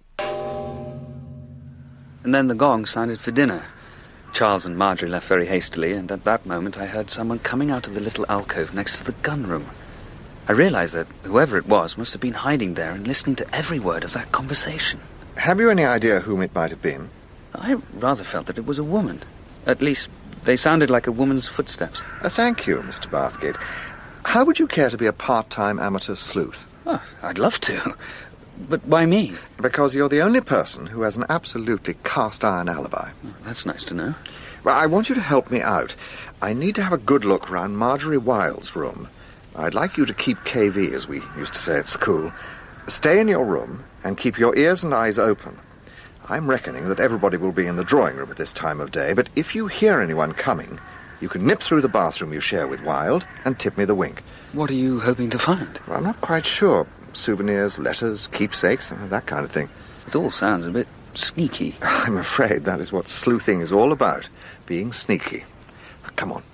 And then the gong sounded for dinner. Charles and Marjorie left very hastily, and at that moment I heard someone coming out of the little alcove next to the gun room. I realized that whoever it was must have been hiding there and listening to every word of that conversation. Have you any idea whom it might have been? I rather felt that it was a woman. At least, they sounded like a woman's footsteps. Thank you, Mr. Bathgate. How would you care to be a part-time amateur sleuth? Oh, I'd love to. But why me? Because you're the only person who has an absolutely cast-iron alibi. Oh, that's nice to know. Well, I want you to help me out. I need to have a good look round Marjorie Wilde's room. I'd like you to keep KV, as we used to say at school. Stay in your room and keep your ears and eyes open. I'm reckoning that everybody will be in the drawing room at this time of day, but if you hear anyone coming, you can nip through the bathroom you share with Wilde and tip me the wink. What are you hoping to find? Well, I'm not quite sure. Souvenirs, letters, keepsakes, that kind of thing. It all sounds a bit sneaky. I'm afraid that is what sleuthing is all about, being sneaky. Come on.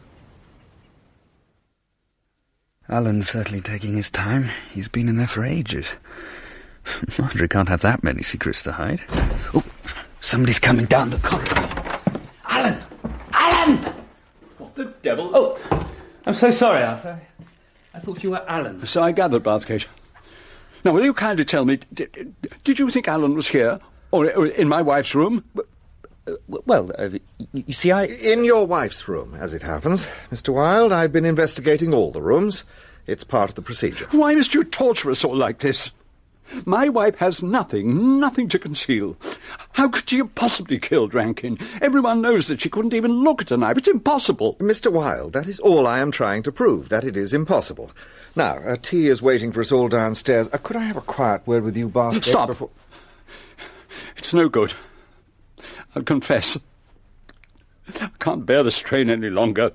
Alan's certainly taking his time. He's been in there for ages. Marjorie can't have that many secrets to hide. Oh, somebody's coming down the corridor. Alan! Alan! What the devil? Oh, I'm so sorry, Arthur. I thought you were Alan. So I gathered, Bathgate. Now, will you kindly tell me, did you think Alan was here? Or in my wife's room? Well, you see, In your wife's room, as it happens. Mr. Wilde, I've been investigating all the rooms. It's part of the procedure. Why must you torture us all like this? My wife has nothing to conceal. How could she have possibly killed Rankin? Everyone knows that she couldn't even look at a knife. It's impossible. Mr. Wilde, that is all I am trying to prove, that it is impossible. Now, tea is waiting for us all downstairs. Could I have a quiet word with you, Bathgate? Stop. Before... It's no good. I'll confess. I can't bear the strain any longer.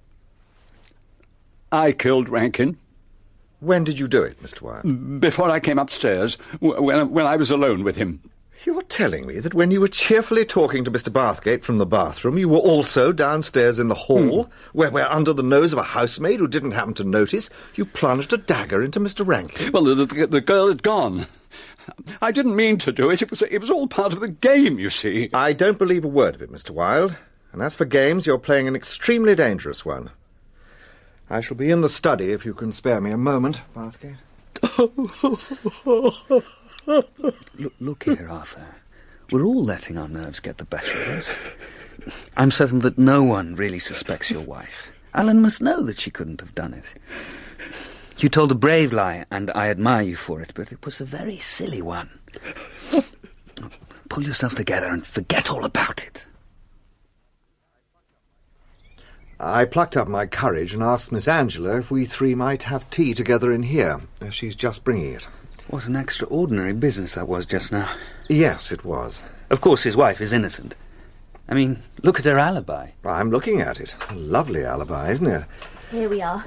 I killed Rankin. When did you do it, Mr. Wilde? Before I came upstairs, when I was alone with him. You're telling me that when you were cheerfully talking to Mr. Bathgate from the bathroom, you were also downstairs in the hall, where under the nose of a housemaid who didn't happen to notice, you plunged a dagger into Mr. Rankin? Well, the girl had gone. I didn't mean to do it. It was all part of the game, you see. I don't believe a word of it, Mr. Wilde. And as for games, you're playing an extremely dangerous one. I shall be in the study if you can spare me a moment, Bathgate. Look here, Arthur. We're all letting our nerves get the better of us. I'm certain that no one really suspects your wife. Alan must know that she couldn't have done it. You told a brave lie, and I admire you for it, but it was a very silly one. Pull yourself together and forget all about it. I plucked up my courage and asked Miss Angela if we three might have tea together in here. She's just bringing it. What an extraordinary business that was just now. Yes, it was. Of course his wife is innocent. I mean, look at her alibi. I'm looking at it. A lovely alibi, isn't it? Here we are.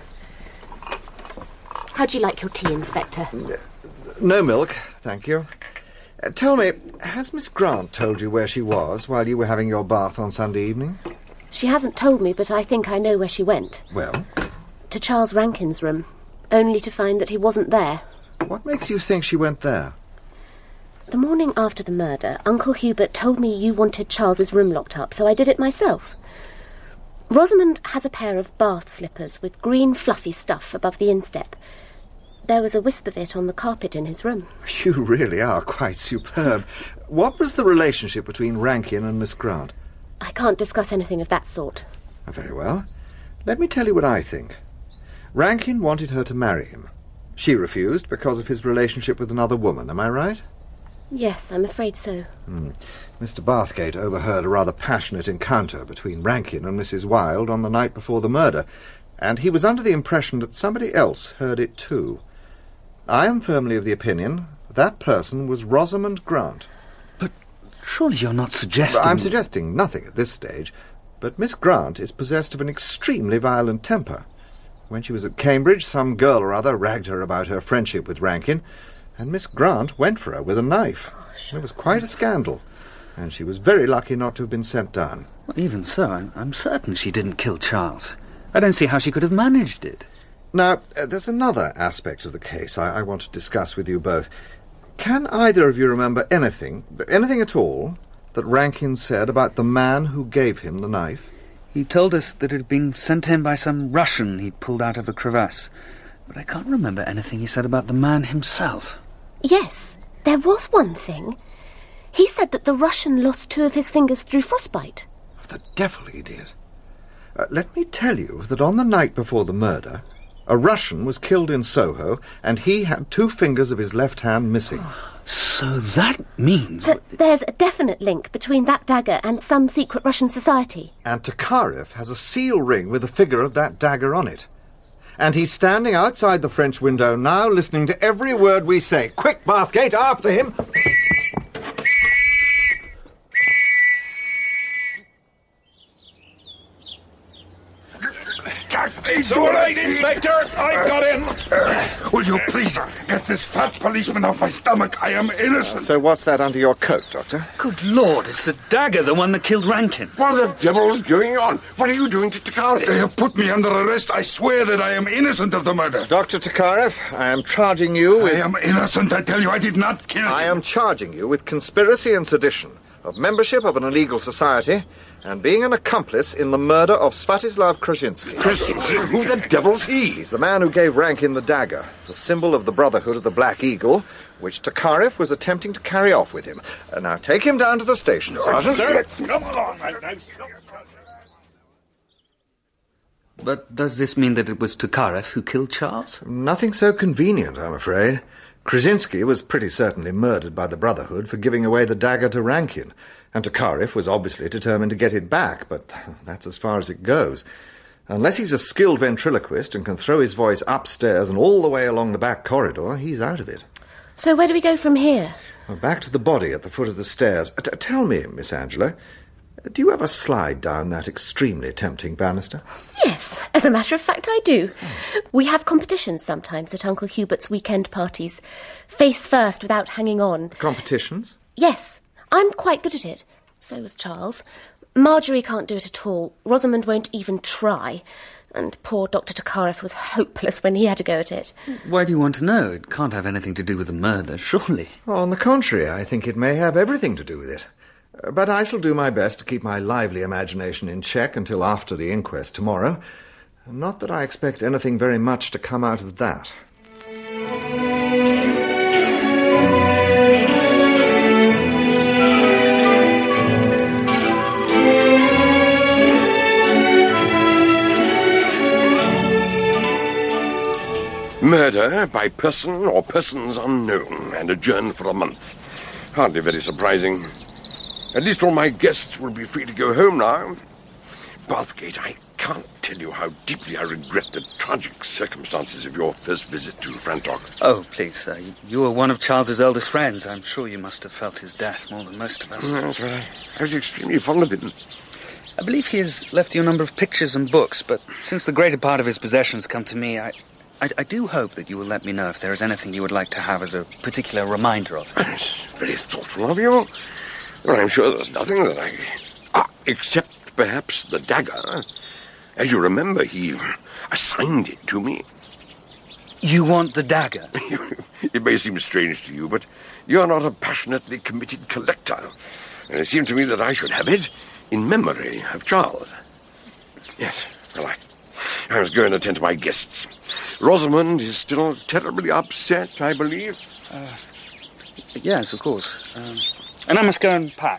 How'd you like your tea, Inspector? No milk, thank you. Tell me, has Miss Grant told you where she was while you were having your bath on Sunday evening? She hasn't told me, but I think I know where she went. Well? To Charles Rankin's room, only to find that he wasn't there. What makes you think she went there? The morning after the murder, Uncle Hubert told me you wanted Charles's room locked up, so I did it myself. Rosamond has a pair of bath slippers with green fluffy stuff above the instep. There was a wisp of it on the carpet in his room. You really are quite superb. What was the relationship between Rankin and Miss Grant? I can't discuss anything of that sort. Very well. Let me tell you what I think. Rankin wanted her to marry him. She refused because of his relationship with another woman, am I right? Yes, I'm afraid so. Mr. Bathgate overheard a rather passionate encounter between Rankin and Mrs. Wilde on the night before the murder, and he was under the impression that somebody else heard it too. I am firmly of the opinion that person was Rosamond Grant. But surely you're not suggesting... I'm suggesting nothing at this stage, but Miss Grant is possessed of an extremely violent temper. When she was at Cambridge, some girl or other ragged her about her friendship with Rankin, and Miss Grant went for her with a knife. It was quite a scandal, and she was very lucky not to have been sent down. Well, even so, I'm certain she didn't kill Charles. I don't see how she could have managed it. Now, there's another aspect of the case I want to discuss with you both. Can either of you remember anything at all, that Rankin said about the man who gave him the knife? He told us that it had been sent to him by some Russian he'd pulled out of a crevasse. But I can't remember anything he said about the man himself. Yes, there was one thing. He said that the Russian lost 2 of his fingers through frostbite. The devil he did. Let me tell you that on the night before the murder, a Russian was killed in Soho, and he had 2 fingers of his left hand missing. So that means... that there's a definite link between that dagger and some secret Russian society. And Tokarev has a seal ring with the figure of that dagger on it. And he's standing outside the French window now, listening to every word we say. Quick, Bathgate, after him! It's all right, Inspector. I've got him. Will you please get this fat policeman off my stomach? I am innocent. So what's that under your coat, Doctor? Good Lord, it's the dagger, the one that killed Rankin. What the devil's going on? What are you doing to Tokarev? They have put me under arrest. I swear that I am innocent of the murder. Dr. Tokarev, I am charging you with... I am innocent, I tell you. I did not kill him. I am charging you with conspiracy and sedition, of membership of an illegal society, and being an accomplice in the murder of Svatoslav Krushinsky. Who the devil's he? He's the man who gave Rankin the dagger, the symbol of the Brotherhood of the Black Eagle, which Tokarev was attempting to carry off with him. Now take him down to the station, Sergeant. Sir, come along. But does this mean that it was Tokarev who killed Charles? Nothing so convenient, I'm afraid. Krushinsky was pretty certainly murdered by the Brotherhood for giving away the dagger to Rankin, and Tokarev was obviously determined to get it back, but that's as far as it goes. Unless he's a skilled ventriloquist and can throw his voice upstairs and all the way along the back corridor, he's out of it. So where do we go from here? Well, back to the body at the foot of the stairs. Tell me, Miss Angela, do you ever slide down that extremely tempting banister? Yes, as a matter of fact, I do. We have competitions sometimes at Uncle Hubert's weekend parties. Face first without hanging on. Competitions? Yes, I'm quite good at it. So is Charles. Marjorie can't do it at all. Rosamond won't even try. And poor Dr. Tokarev was hopeless when he had to go at it. Why do you want to know? It can't have anything to do with the murder, surely. Well, on the contrary, I think it may have everything to do with it. But I shall do my best to keep my lively imagination in check until after the inquest tomorrow. Not that I expect anything very much to come out of that. Murder by person or persons unknown and adjourned for a month. Hardly very surprising. At least all my guests will be free to go home now. Bathgate, I can't tell you how deeply I regret the tragic circumstances of your first visit to Frantok. Oh, please, sir. You were one of Charles's oldest friends. I'm sure you must have felt his death more than most of us. That's right. I was extremely fond of him. I believe he has left you a number of pictures and books, but since the greater part of his possessions come to me, I do hope that you will let me know if there is anything you would like to have as a particular reminder of it. It's very thoughtful of you. Well, I'm sure there's nothing that except perhaps the dagger. As you remember, he assigned it to me. You want the dagger? It may seem strange to you, but you're not a passionately committed collector. And it seemed to me that I should have it in memory of Charles. Yes, well, I was going to attend to my guests. Rosamond is still terribly upset, I believe. Yes, of course. And I must go and pack.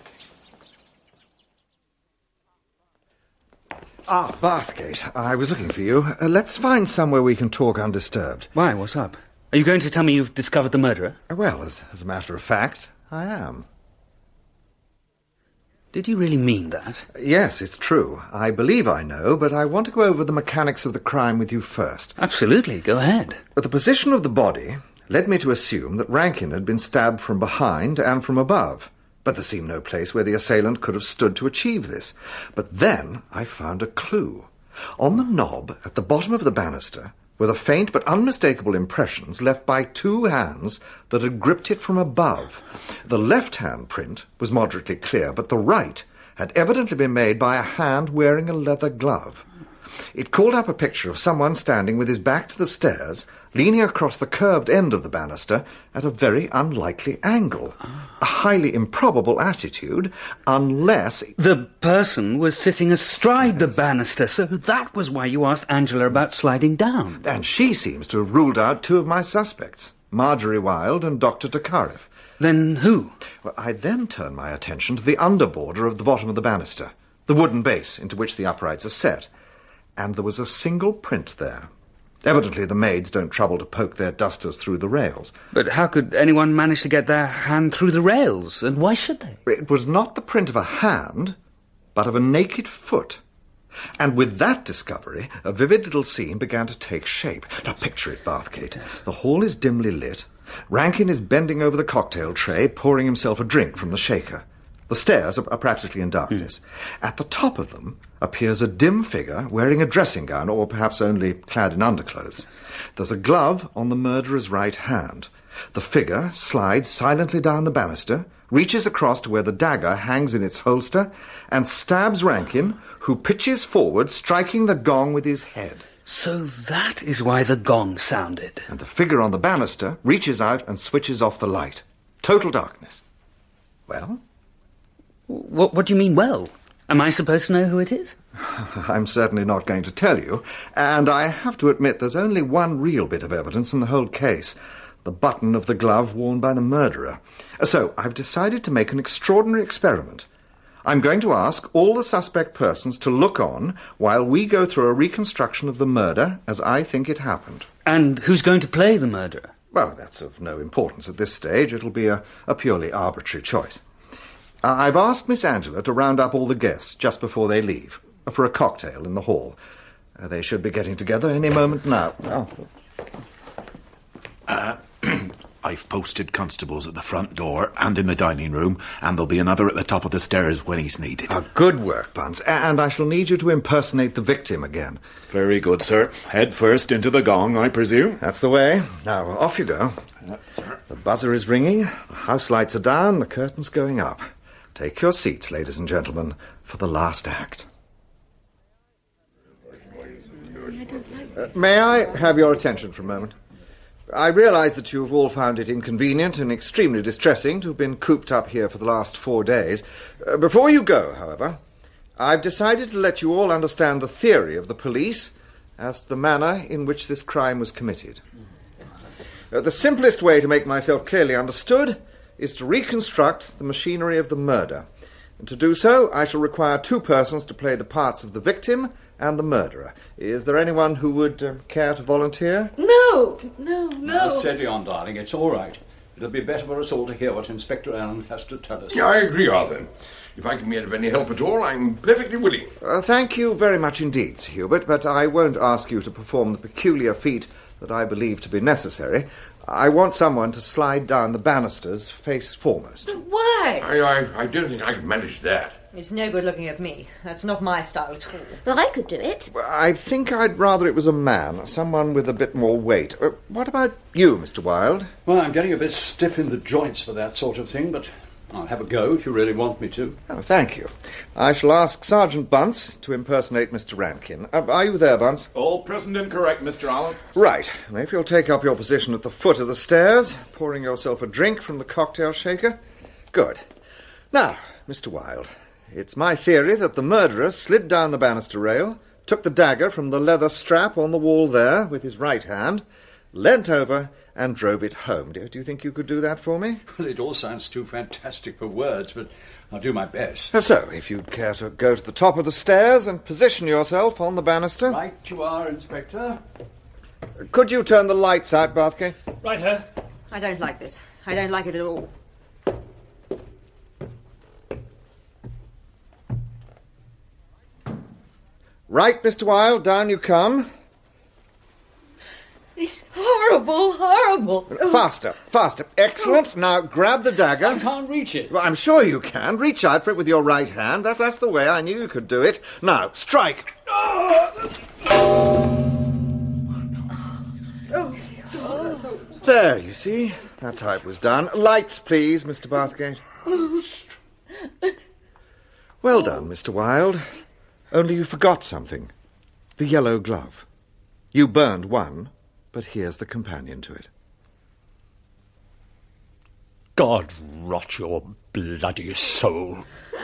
Bathgate, I was looking for you. Let's find somewhere we can talk undisturbed. Why, what's up? Are you going to tell me you've discovered the murderer? Well, as a matter of fact, I am. Did you really mean that? Yes, it's true. I believe I know, but I want to go over the mechanics of the crime with you first. Absolutely, go ahead. The position of the body led me to assume that Rankin had been stabbed from behind and from above. But there seemed no place where the assailant could have stood to achieve this. But then I found a clue. On the knob at the bottom of the banister were the faint but unmistakable impressions left by two hands that had gripped it from above. The left-hand print was moderately clear, but the right had evidently been made by a hand wearing a leather glove. It called up a picture of someone standing with his back to the stairs, leaning across the curved end of the banister at a very unlikely angle. A highly improbable attitude, unless... The person was sitting astride the banister, so that was why you asked Angela about sliding down. And she seems to have ruled out two of my suspects, Marjorie Wilde and Dr. Tokarev. Then who? Well, I then turned my attention to the underborder of the bottom of the banister, the wooden base into which the uprights are set. And there was a single print there. Evidently the maids don't trouble to poke their dusters through the rails. But how could anyone manage to get their hand through the rails, and why should they? It was not the print of a hand, but of a naked foot. And with that discovery, a vivid little scene began to take shape. Now picture it, Bathgate. The hall is dimly lit. Rankin is bending over the cocktail tray, pouring himself a drink from the shaker. The stairs are practically in darkness. At the top of them appears a dim figure wearing a dressing gown, or perhaps only clad in underclothes. There's a glove on the murderer's right hand. The figure slides silently down the banister, reaches across to where the dagger hangs in its holster, and stabs Rankin, who pitches forward, striking the gong with his head. So that is why the gong sounded. And the figure on the banister reaches out and switches off the light. Total darkness. Well? What do you mean, well? Am I supposed to know who it is? I'm certainly not going to tell you, and I have to admit there's only one real bit of evidence in the whole case. The button of the glove worn by the murderer. So, I've decided to make an extraordinary experiment. I'm going to ask all the suspect persons to look on while we go through a reconstruction of the murder as I think it happened. And who's going to play the murderer? Well, that's of no importance at this stage. It'll be a purely arbitrary choice. I've asked Miss Angela to round up all the guests just before they leave, for a cocktail in the hall. They should be getting together any moment now. I've posted constables at the front door and in the dining room, and there'll be another at the top of the stairs when he's needed. Good work, Bunce. And I shall need you to impersonate the victim again. Very good, sir. Head first into the gong, I presume. That's the way. Now, off you go. The buzzer is ringing, the house lights are down, the curtain's going up. Take your seats, ladies and gentlemen, for the last act. May I have your attention for a moment? I realise that you have all found it inconvenient and extremely distressing to have been cooped up here for the last 4 days. Before you go, however, I've decided to let you all understand the theory of the police as to the manner in which this crime was committed. The simplest way to make myself clearly understood is to reconstruct the machinery of the murder. And to do so, I shall require 2 persons to play the parts of the victim and the murderer. Is there anyone who would care to volunteer? No. Now, steady on, darling. It's all right. It'll be better for us all to hear what Inspector Allen has to tell us. I agree, Arthur. If I can be of any help at all, I'm perfectly willing. Thank you very much indeed, Sir Hubert, but I won't ask you to perform the peculiar feat that I believe to be necessary. I want someone to slide down the banisters face foremost. But why? I don't think I can manage that. It's no good looking at me. That's not my style at all. But I could do it. I think I'd rather it was a man, someone with a bit more weight. What about you, Mr. Wilde? Well, I'm getting a bit stiff in the joints for that sort of thing, but I'll have a go if you really want me to. Oh, thank you. I shall ask Sergeant Bunce to impersonate Mr. Rankin. Are you there, Bunce? All present and correct, Mr. Allen. Right. If you'll take up your position at the foot of the stairs, pouring yourself a drink from the cocktail shaker. Good. Now, Mr. Wilde, it's my theory that the murderer slid down the banister rail, took the dagger from the leather strap on the wall there with his right hand, leant over and drove it home. Do you think you could do that for me? Well, it all sounds too fantastic for words, but I'll do my best. So, if you'd care to go to the top of the stairs and position yourself on the banister. Right you are, Inspector. Could you turn the lights out, Bathgate? Right, her. I don't like this. I don't like it at all. Right, Mr. Wilde, down you come. It's horrible. Faster. Excellent. Now grab the dagger. I can't reach it. Well, I'm sure you can. Reach out for it with your right hand. That's the way. I knew you could do it. Now, strike. There, you see. That's how it was done. Lights, please, Mr. Bathgate. Well done, Mr. Wilde. Only you forgot something. The yellow glove. You burned one, but here's the companion to it. God rot your bloody soul.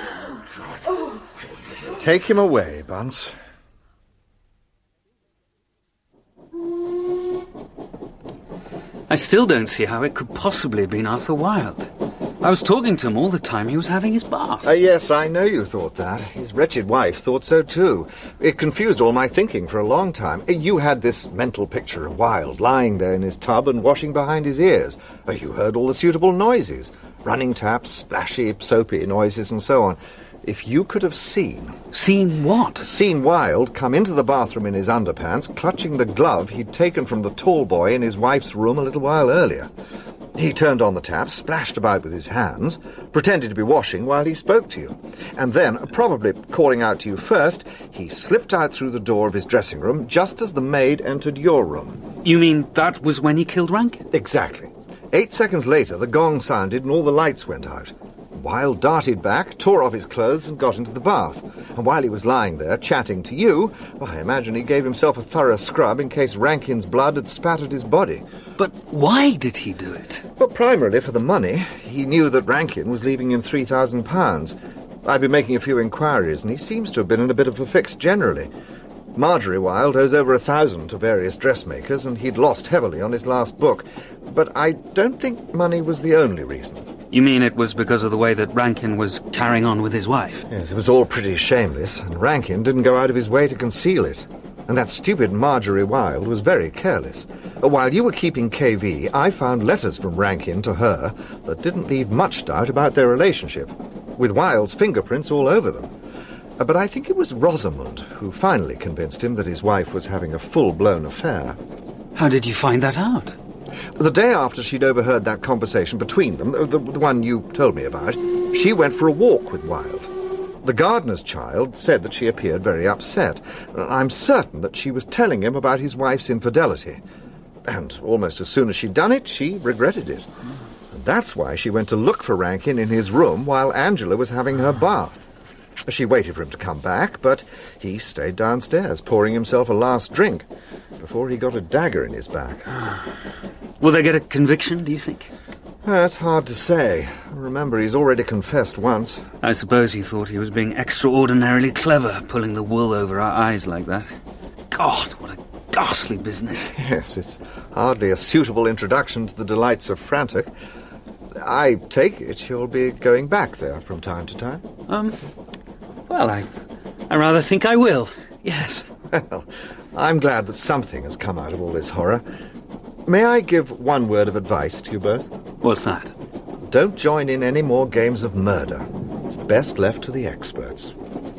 Take him away, Bunce. I still don't see how it could possibly have been Arthur Wilde. I was talking to him all the time he was having his bath. Yes, I know you thought that. His wretched wife thought so too. It confused all my thinking for a long time. You had this mental picture of Wilde lying there in his tub and washing behind his ears. You heard all the suitable noises. Running taps, splashy, soapy noises and so on. If you could have seen... Seen what? Seen Wilde come into the bathroom in his underpants, clutching the glove he'd taken from the tall boy in his wife's room a little while earlier. He turned on the tap, splashed about with his hands, pretended to be washing while he spoke to you. And then, probably calling out to you first, he slipped out through the door of his dressing room just as the maid entered your room. You mean that was when he killed Rankin? Exactly. 8 seconds later, the gong sounded and all the lights went out. Wilde darted back, tore off his clothes and got into the bath. And while he was lying there, chatting to you, well, I imagine he gave himself a thorough scrub in case Rankin's blood had spattered his body. But why did he do it? Well, primarily for the money. He knew that Rankin was leaving him £3,000. I've been making a few inquiries, and he seems to have been in a bit of a fix generally. Marjorie Wilde owes over 1,000 to various dressmakers, and he'd lost heavily on his last book. But I don't think money was the only reason. You mean it was because of the way that Rankin was carrying on with his wife? Yes, it was all pretty shameless, and Rankin didn't go out of his way to conceal it. And that stupid Marjorie Wilde was very careless. While you were keeping KV, I found letters from Rankin to her that didn't leave much doubt about their relationship, with Wilde's fingerprints all over them. But I think it was Rosamond who finally convinced him that his wife was having a full-blown affair. How did you find that out? The day after she'd overheard that conversation between them, the one you told me about, she went for a walk with Wilde. The gardener's child said that she appeared very upset. I'm certain that she was telling him about his wife's infidelity. And almost as soon as she'd done it, she regretted it. And that's why she went to look for Rankin in his room while Angela was having her bath. She waited for him to come back, but he stayed downstairs, pouring himself a last drink, before he got a dagger in his back. Will they get a conviction, do you think? That's hard to say. Remember, he's already confessed once. I suppose he thought he was being extraordinarily clever, pulling the wool over our eyes like that. God, what a ghastly business. Yes, it's hardly a suitable introduction to the delights of Frantic. I take it you'll be going back there from time to time? Well, I rather think I will, yes. Well, I'm glad that something has come out of all this horror. May I give one word of advice to you both? What's that? Don't join in any more games of murder. It's best left to the experts.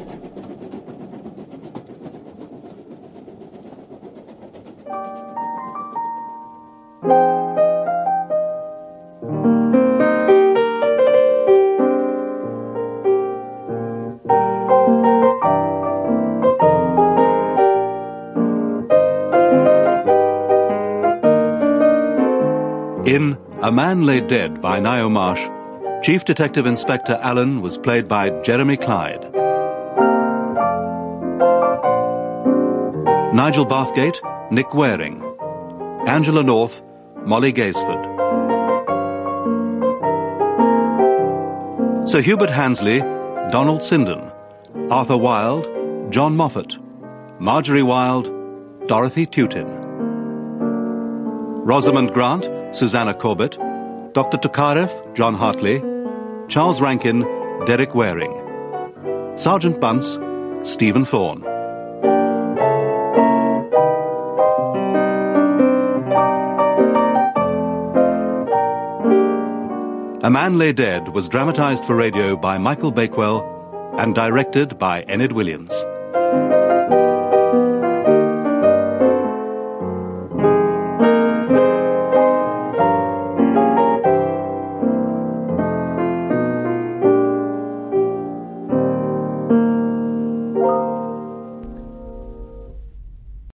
In A Man Lay Dead by Niall Marsh, Chief Detective Inspector Allen was played by Jeremy Clyde. Nigel Bathgate, Nick Waring. Angela North, Molly Gaisford. Sir Hubert Hansley, Donald Sinden. Arthur Wilde, John Moffat. Marjorie Wilde, Dorothy Tutin. Rosamond Grant, Susanna Corbett. Dr. Tokarev, John Hartley. Charles Rankin, Derek Waring. Sergeant Bunce, Stephen Thorne. A Man Lay Dead was dramatised for radio by Michael Bakewell and directed by Enid Williams.